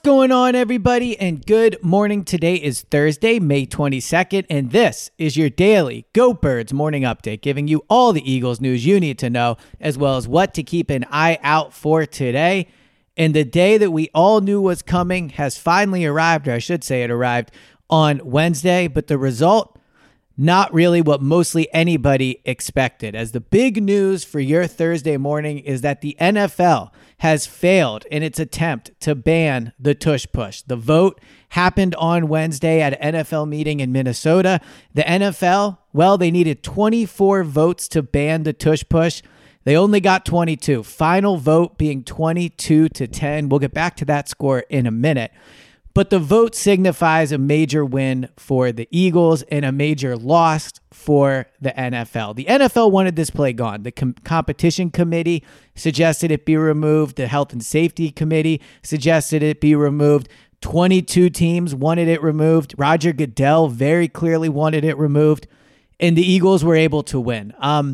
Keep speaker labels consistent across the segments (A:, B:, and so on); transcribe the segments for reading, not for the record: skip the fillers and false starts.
A: going on, everybody? And good morning. Today is Thursday, May 22nd, and this is your daily Go Birds morning update, giving you all the Eagles news you need to know, as well as what to keep an eye out for today. And the day that we all knew was coming has finally arrived, or I should say it arrived on Wednesday, but the result, not really what mostly anybody expected, as the big news for your Thursday morning is that the NFL has failed in its attempt to ban the tush push. The vote happened on Wednesday at an NFL meeting in Minnesota. The NFL, well, they needed 24 votes to ban the tush push. They only got 22. Final vote being 22-10. We'll get back to that score in a minute. But the vote signifies a major win for the Eagles and a major loss for the NFL. The NFL wanted this play gone. The competition committee suggested it be removed. The health and safety committee suggested it be removed. 22 teams wanted it removed. Roger Goodell very clearly wanted it removed. And the Eagles were able to win.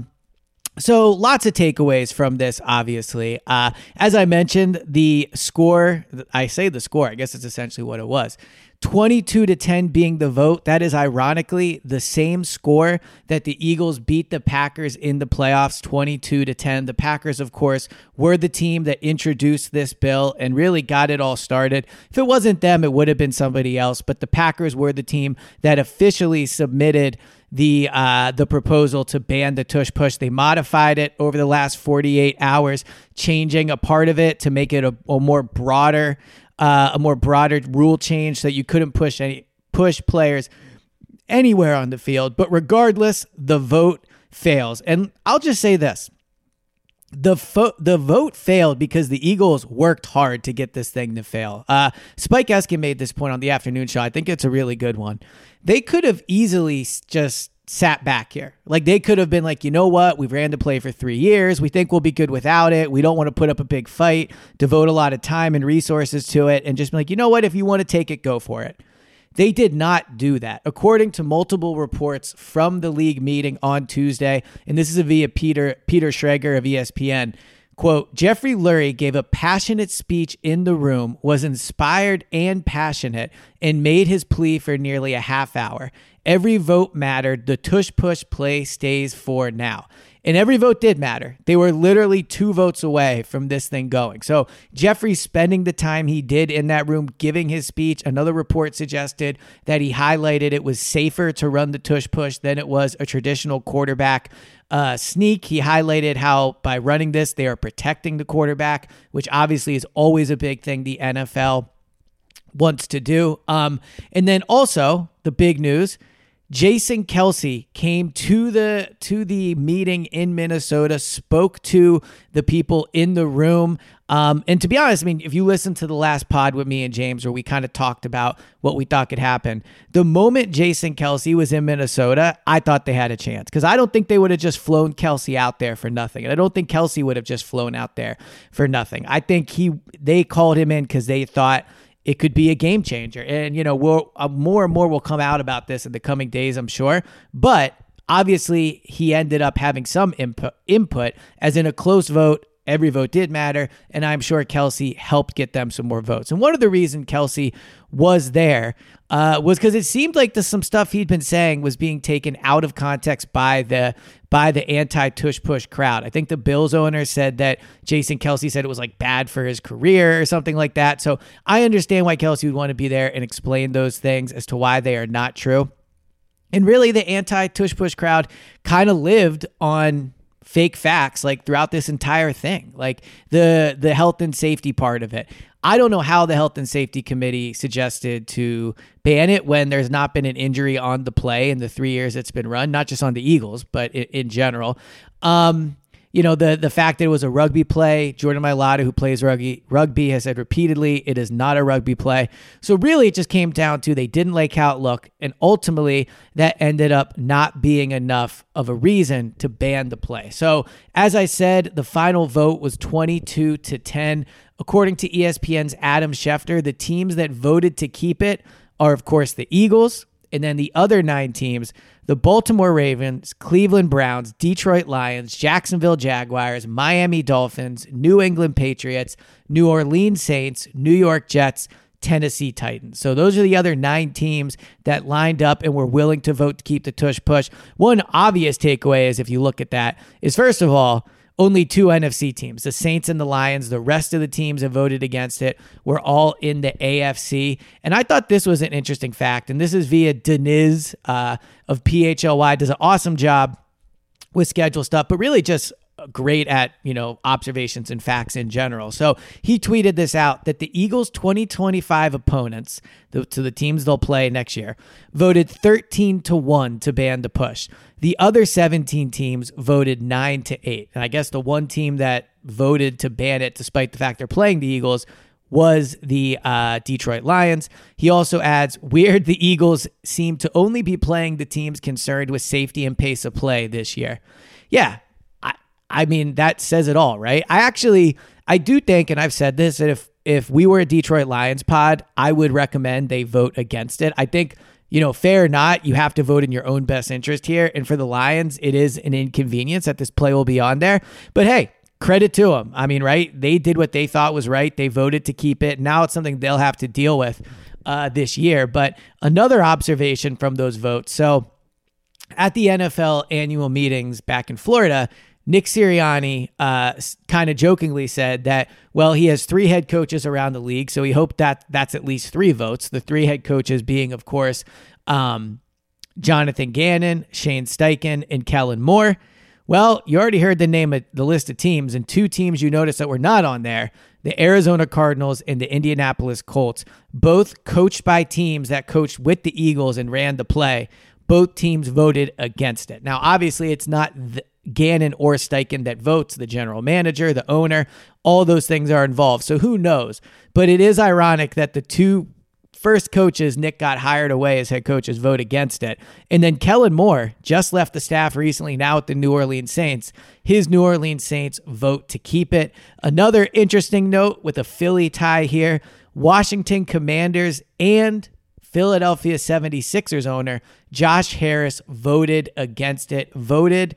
A: So lots of takeaways from this, obviously. As I mentioned, the score, I guess it's essentially what it was. 22-10 being the vote. That is ironically the same score that the Eagles beat the Packers in the playoffs, 22-10. The Packers, of course, were the team that introduced this bill and really got it all started. If it wasn't them, it would have been somebody else, but the Packers were the team that officially submitted the proposal to ban the tush push. They modified it over the last 48 hours, changing a part of it to make it a more broader rule change so that you couldn't push players anywhere on the field. But regardless, the vote fails. And I'll just say this. The vote failed because the Eagles worked hard to get this thing to fail. Spike Eskin made this point on the afternoon show. I think it's a really good one. They could have easily just sat back here. Like, they could have been like, you know what? We've ran the play for 3 years. We think we'll be good without it. We don't want to put up a big fight, devote a lot of time and resources to it, and just be like, you know what? If you want to take it, go for it. They did not do that. According to multiple reports from the league meeting on Tuesday, and this is via Peter Schrager of ESPN, quote, Jeffrey Lurie gave a passionate speech in the room, was inspired and passionate, and made his plea for nearly a half hour. Every vote mattered. The tush push play stays for now. And every vote did matter. They were literally 2 votes away from this thing going. So Jeffrey spending the time he did in that room giving his speech, another report suggested that he highlighted it was safer to run the tush push than it was a traditional quarterback sneak. He highlighted how by running this, they are protecting the quarterback, which obviously is always a big thing the NFL wants to do. And then also the big news, Jason Kelce came to the meeting in Minnesota, spoke to the people in the room. And to be honest, I mean, if you listen to the last pod with me and James, where we kind of talked about what we thought could happen, the moment Jason Kelce was in Minnesota, I thought they had a chance, because I don't think they would have just flown Kelce out there for nothing. And I don't think Kelce would have just flown out there for nothing. I think they called him in because they thought it could be a game changer. And, you know, more and more will come out about this in the coming days, I'm sure. But obviously, he ended up having some input, as in a close vote. Every vote did matter, and I'm sure Kelce helped get them some more votes. And one of the reasons Kelce was there was because it seemed like some stuff he'd been saying was being taken out of context by the anti-tush push crowd. I think the Bills owner said that Jason Kelce said it was like bad for his career or something like that. So I understand why Kelce would want to be there and explain those things as to why they are not true. And really, the anti-tush push crowd kind of lived on fake facts like throughout this entire thing, like the health and safety part of it. I don't know how the health and safety committee suggested to ban it when there's not been an injury on the play in the 3 years it's been run, not just on the Eagles, but in general. You know, the fact that it was a rugby play, Jordan Mailata, who plays rugby, has said repeatedly it is not a rugby play. So really it just came down to they didn't like how it looked, and ultimately that ended up not being enough of a reason to ban the play. So as I said, the final vote was 22-10. According to ESPN's Adam Schefter, the teams that voted to keep it are, of course, the Eagles, and then the other 9 teams, the Baltimore Ravens, Cleveland Browns, Detroit Lions, Jacksonville Jaguars, Miami Dolphins, New England Patriots, New Orleans Saints, New York Jets, Tennessee Titans. So those are the other 9 teams that lined up and were willing to vote to keep the tush push. One obvious takeaway is, if you look at that, is first of all, only 2 NFC teams, the Saints and the Lions. The rest of the teams that voted against it were all in the AFC. And I thought this was an interesting fact. And this is via Deniz of PHLY. Does an awesome job with schedule stuff, but really just great at, observations and facts in general. So he tweeted this out, that the Eagles' 2025 opponents, to the teams they'll play next year, voted 13-1 to ban the push. The other 17 teams voted 9-8. And I guess the one team that voted to ban it, despite the fact they're playing the Eagles, was the Detroit Lions. He also adds, weird, the Eagles seem to only be playing the teams concerned with safety and pace of play this year. Yeah, I mean, that says it all, right? I do think, and I've said this, that if we were a Detroit Lions pod, I would recommend they vote against it. I think, fair or not, you have to vote in your own best interest here. And for the Lions, it is an inconvenience that this play will be on there. But hey, credit to them. I mean, right? They did what they thought was right. They voted to keep it. Now it's something they'll have to deal with this year. But another observation from those votes. So at the NFL annual meetings back in Florida, Nick Sirianni kind of jokingly said that, well, he has 3 head coaches around the league, so he hoped that that's at least 3 votes. The 3 head coaches being, of course, Jonathan Gannon, Shane Steichen, and Kellen Moore. Well, you already heard the list of teams, and 2 teams you noticed that were not on there, the Arizona Cardinals and the Indianapolis Colts, both coached by teams that coached with the Eagles and ran the play. Both teams voted against it. Now, obviously, it's not Gannon or Steichen that votes, the general manager, the owner, all those things are involved. So who knows? But it is ironic that the 2 first coaches Nick got hired away as head coaches vote against it. And then Kellen Moore just left the staff recently, now with the New Orleans Saints. His New Orleans Saints vote to keep it. Another interesting note with a Philly tie here, Washington Commanders and Philadelphia 76ers owner Josh Harris voted against it, voted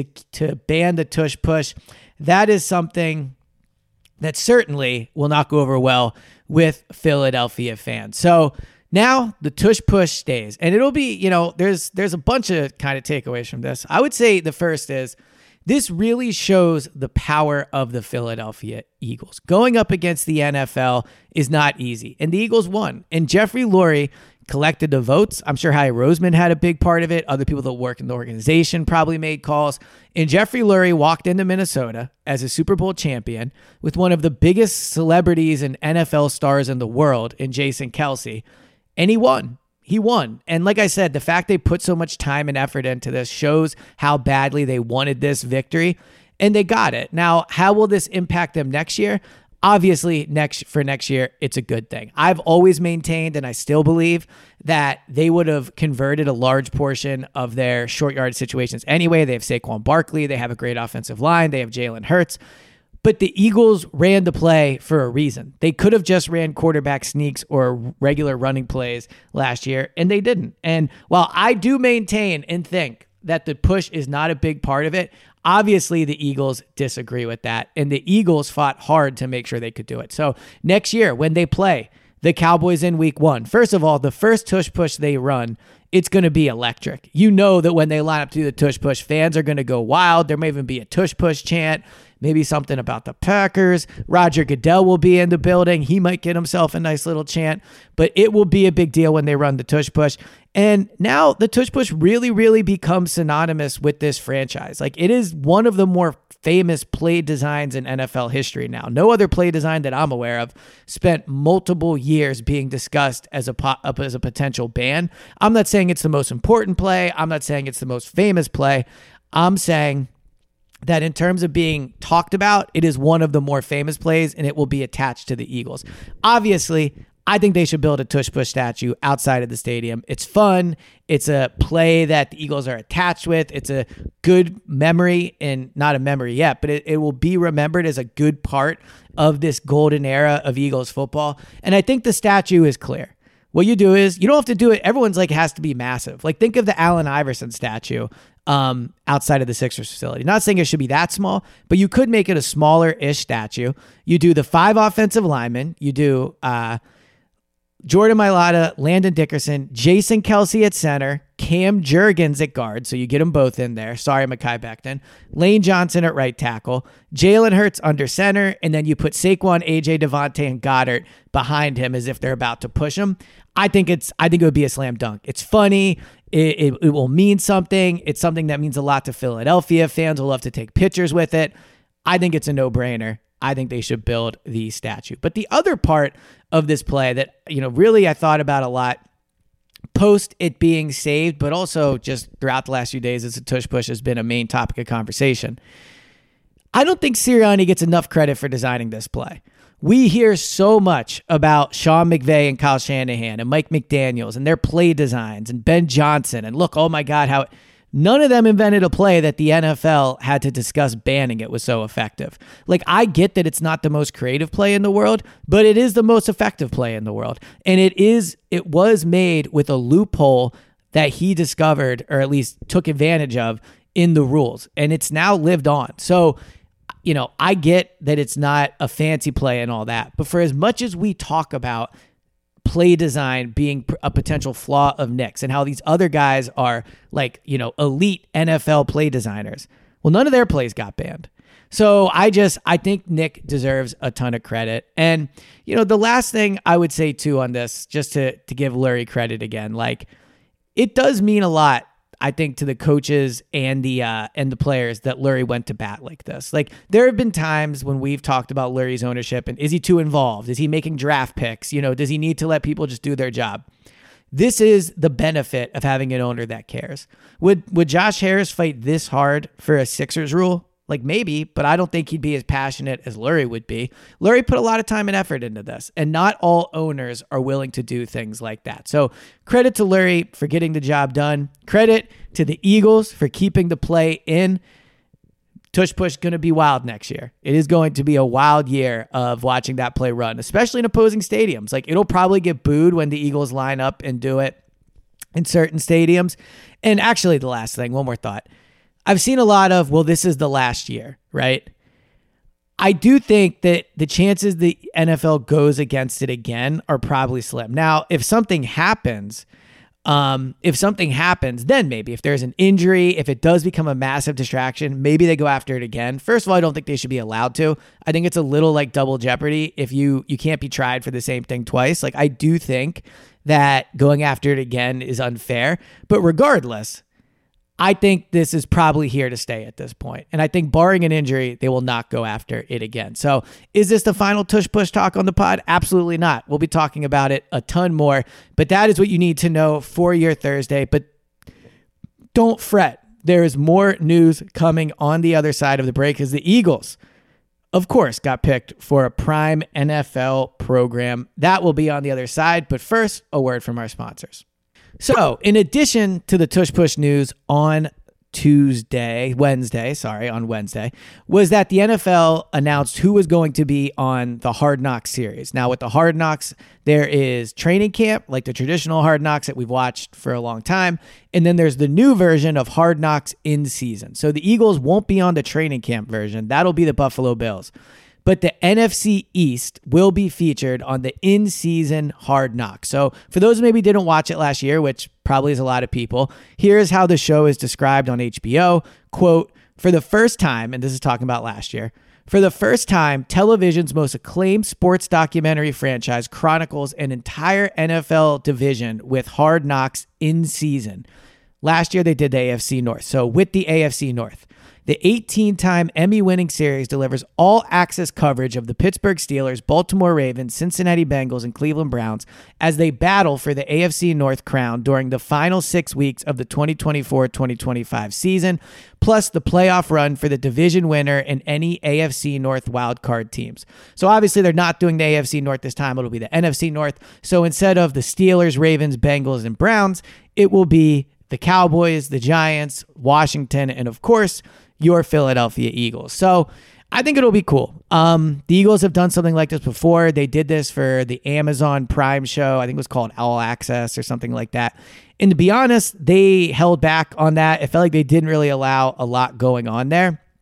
A: to ban the tush push. That is something that certainly will not go over well with Philadelphia fans. So now the tush push stays, and it'll be, there's a bunch of kind of takeaways from this. I would say the first is this really shows the power of the Philadelphia Eagles. Going up against the NFL is not easy, and the Eagles won. And Jeffrey Lurie collected the votes. I'm sure Howie Roseman had a big part of it. Other people that work in the organization probably made calls. And Jeffrey Lurie walked into Minnesota as a Super Bowl champion with one of the biggest celebrities and NFL stars in the world in Jason Kelce. And he won. He won. And like I said, the fact they put so much time and effort into this shows how badly they wanted this victory. And they got it. Now, how will this impact them next year? Obviously, for next year, it's a good thing. I've always maintained, and I still believe, that they would have converted a large portion of their short yard situations anyway. They have Saquon Barkley. They have a great offensive line. They have Jalen Hurts. But the Eagles ran the play for a reason. They could have just ran quarterback sneaks or regular running plays last year, and they didn't. And while I do maintain and think that the push is not a big part of it, obviously the Eagles disagree with that, and the Eagles fought hard to make sure they could do it. So next year, when they play the Cowboys in week 1, first of all, the first tush push they run, it's going to be electric. You know that when they line up to do the tush push, fans are going to go wild. There may even be a tush push chant, maybe something about the Packers. Roger Goodell will be in the building. He might get himself a nice little chant, but it will be a big deal when they run the tush push. And now the tush push really, really becomes synonymous with this franchise. Like, it is one of the more famous play designs in NFL history now. No other play design that I'm aware of spent multiple years being discussed as a potential ban. I'm not saying it's the most important play. I'm not saying it's the most famous play. I'm saying that in terms of being talked about, it is one of the more famous plays, and it will be attached to the Eagles. Obviously, I think they should build a tush push statue outside of the stadium. It's fun. It's a play that the Eagles are attached with. It's a good memory, and not a memory yet, but it will be remembered as a good part of this golden era of Eagles football. And I think the statue is clear. What you do is, you don't have to do it. Everyone's like, it has to be massive. Like, think of the Allen Iverson statue outside of the Sixers facility. Not saying it should be that small, but you could make it a smaller-ish statue. You do the 5 offensive linemen. You do Jordan Mailata, Landon Dickerson, Jason Kelce at center, Cam Jurgens at guard, so you get them both in there. Sorry, Mekhi Becton. Lane Johnson at right tackle, Jalen Hurts under center, and then you put Saquon, AJ, Devontae, and Goddard behind him as if they're about to push him. I think it would be a slam dunk. It's funny. It will mean something. It's something that means a lot to Philadelphia. Fans will love to take pictures with it. I think it's a no-brainer. I think they should build the statue. But the other part of this play that, really I thought about a lot post it being saved, but also just throughout the last few days as a tush push has been a main topic of conversation. I don't think Sirianni gets enough credit for designing this play. We hear so much about Sean McVay and Kyle Shanahan and Mike McDaniels and their play designs and Ben Johnson. And look, oh my God, how none of them invented a play that the NFL had to discuss banning. It was so effective. Like, I get that it's not the most creative play in the world, but it is the most effective play in the world. And it was made with a loophole that he discovered, or at least took advantage of, in the rules. And it's now lived on. So, I get that it's not a fancy play and all that, but for as much as we talk about play design being a potential flaw of Nick's and how these other guys are like, elite NFL play designers, well, none of their plays got banned. So I think Nick deserves a ton of credit. And, the last thing I would say too on this, just to give Lurie credit again, like, it does mean a lot, I think, to the coaches and the players that Lurie went to bat like this. Like, there have been times when we've talked about Lurie's ownership and is he too involved? Is he making draft picks? Does he need to let people just do their job? This is the benefit of having an owner that cares. Would Josh Harris fight this hard for a Sixers rule? Like, maybe, but I don't think he'd be as passionate as Lurie would be. Lurie put a lot of time and effort into this, and not all owners are willing to do things like that. So credit to Lurie for getting the job done. Credit to the Eagles for keeping the play in. Tush push going to be wild next year. It is going to be a wild year of watching that play run, especially in opposing stadiums. Like, it'll probably get booed when the Eagles line up and do it in certain stadiums. And actually, the last thing, one more thought. I've seen a lot of, well, this is the last year, right? I do think that the chances the NFL goes against it again are probably slim. Now, if something happens, then maybe if there's an injury, if it does become a massive distraction, maybe they go after it again. First of all, I don't think they should be allowed to. I think it's a little like double jeopardy if you can't be tried for the same thing twice. Like, I do think that going after it again is unfair, but regardless, I think this is probably here to stay at this point. And I think barring an injury, they will not go after it again. So is this the final tush push talk on the pod? Absolutely not. We'll be talking about it a ton more, but that is what you need to know for your Thursday. But don't fret. There is more news coming on the other side of the break as the Eagles, of course, got picked for a prime NFL program. That will be on the other side. But first, a word from our sponsors. So, in addition to the tush push news on Wednesday, was that the NFL announced who was going to be on the Hard Knocks series. Now, with the Hard Knocks, there is training camp, like the traditional Hard Knocks that we've watched for a long time. And then there's the new version of Hard Knocks in season. So the Eagles won't be on the training camp version. That'll be the Buffalo Bills. But the NFC East will be featured on the in-season Hard Knocks. So for those who maybe didn't watch it last year, which probably is a lot of people, here's how the show is described on HBO. Quote, for the first time, and this is talking about last year, for the first time, television's most acclaimed sports documentary franchise chronicles an entire NFL division with Hard Knocks in season. Last year, they did the AFC North. So with the AFC North, the 18-time Emmy-winning series delivers all-access coverage of the Pittsburgh Steelers, Baltimore Ravens, Cincinnati Bengals, and Cleveland Browns as they battle for the AFC North crown during the final 6 weeks of the 2024-2025 season, plus the playoff run for the division winner and any AFC North wildcard teams. So obviously they're not doing the AFC North this time. It'll be the NFC North. So instead of the Steelers, Ravens, Bengals, and Browns, it will be the Cowboys, the Giants, Washington, and of course, your Philadelphia Eagles. So I think it'll be cool. The Eagles have done something like this before. They did this for the Amazon Prime show. I think it was called All Access or something like that. And to be honest, they held back on that. It felt like they didn't really allow a lot going on there.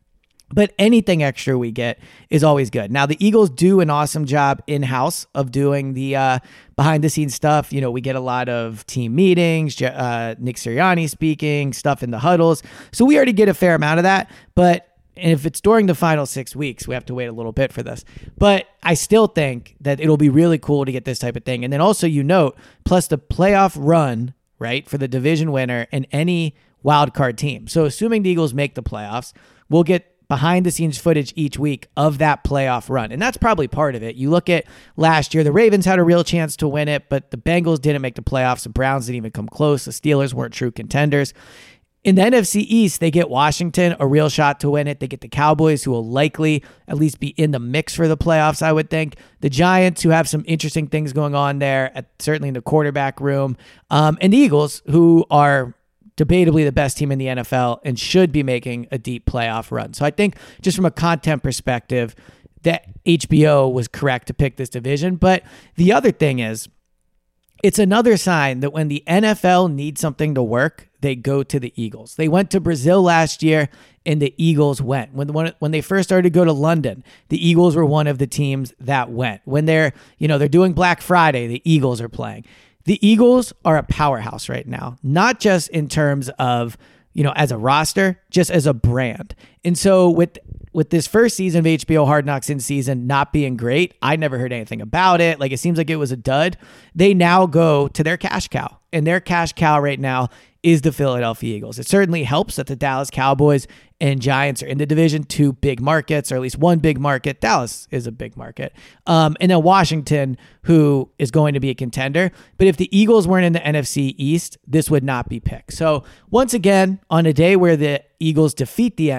A: But anything extra we get is always good. Now, the Eagles do an awesome job in-house of doing the behind-the-scenes stuff. You know, we get a lot of team meetings, Nick Sirianni speaking, stuff in the huddles. So we already get a fair amount of that. But if it's during the final 6 weeks, we have to wait a little bit for this. But I still think that it'll be really cool to get this type of thing. And then also, you note, plus the playoff run, right, for the division winner and any wild card team. So assuming the Eagles make the playoffs, we'll get behind the scenes footage each week of that playoff run. And that's probably part of it. You look at last year, the Ravens had a real chance to win it, but the Bengals didn't make the playoffs. The Browns didn't even come close. The Steelers weren't true contenders. In the NFC East, they get Washington, a real shot to win it. They get the Cowboys, who will likely at least be in the mix for the playoffs, I would think. The Giants, who have some interesting things going on there, certainly in the quarterback room. And the Eagles, who are debatably the best team in the NFL and should be making a deep playoff run. So I think just from a content perspective, that HBO was correct to pick this division. But the other thing is, it's another sign that when the NFL needs something to work, they go to the Eagles. They went to Brazil last year, and the Eagles went. When they first started to go to London, the Eagles were one of the teams that went. When they're doing Black Friday, the Eagles are playing. The Eagles are a powerhouse right now, not just in terms of, as a roster, just as a brand. And so with this first season of HBO Hard Knocks in season not being great, I never heard anything about it. Like, it seems like it was a dud. They now go to their cash cow, and their cash cow right now is the Philadelphia Eagles. It certainly helps that the Dallas Cowboys and Giants are in the division, 2 big markets, or at least one big market. Dallas is a big market. And then Washington, who is going to be a contender. But if the Eagles weren't in the NFC East, this would not be picked. So once again, on a day where the Eagles defeat the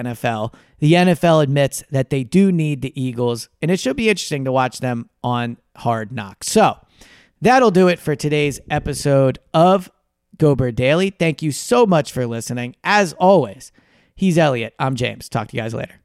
A: NFL admits that they do need the Eagles, and it should be interesting to watch them on Hard Knocks. So that'll do it for today's episode of Go Bird Daily. Thank you so much for listening. As always, he's Elliot. I'm James. Talk to you guys later.